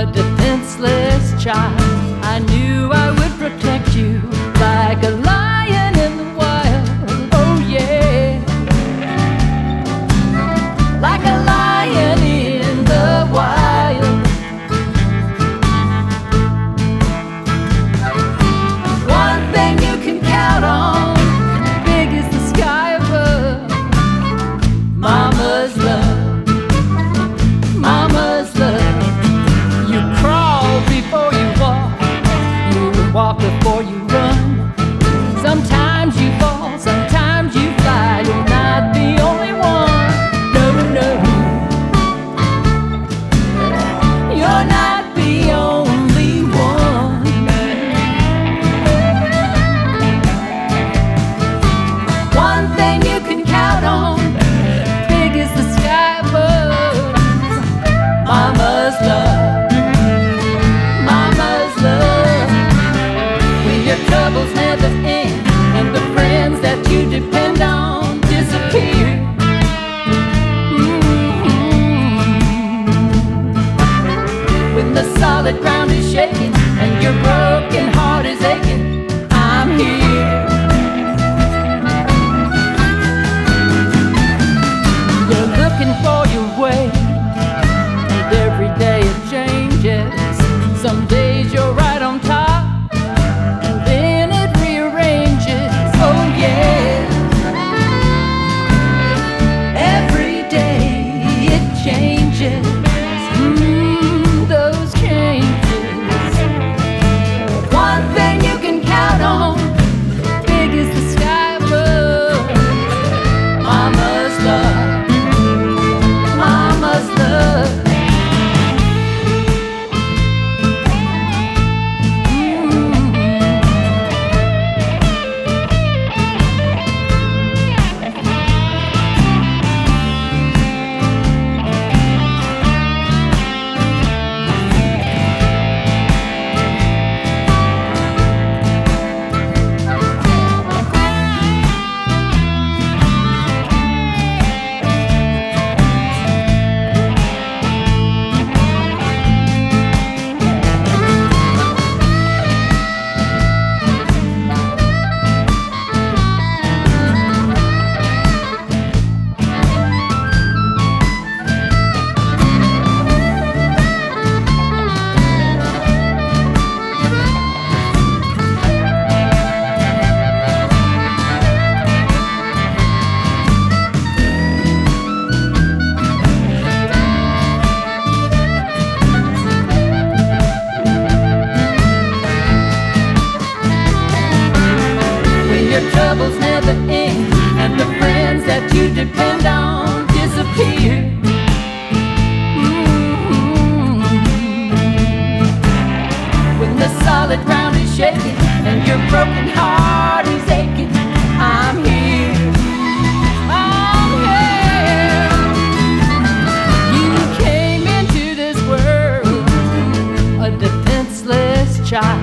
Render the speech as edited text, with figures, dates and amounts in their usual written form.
a defenseless child. I knew I would protect you like a lion in the wild. Oh yeah, like a lion in the wild. One thing you can count on, big as the sky above, Mama's love, Mama's love. You crawl before you walk, you walk before you run. Sometimes you fall, sometimes you fly. You're not the only one. No, no, you're not the only one. One thing you can count on, big as the sky above, Mama's love, Mama's love. When your troubles never end and the friends that you depend on disappear. When the solid ground is shaking and your broken heart is aching, I'm here. You're looking for your way, and every day it changes. Some days you're right on top, and then it rearranges. Oh yeah, every day it changes. Those changes. One thing you can count on, big as the sky above, Mama's love, Mama's love. Your troubles never end and the friends that you depend on disappear. When the solid ground is shaking and your broken heart is aching, I'm here. I'm here. You came into this world a defenseless child.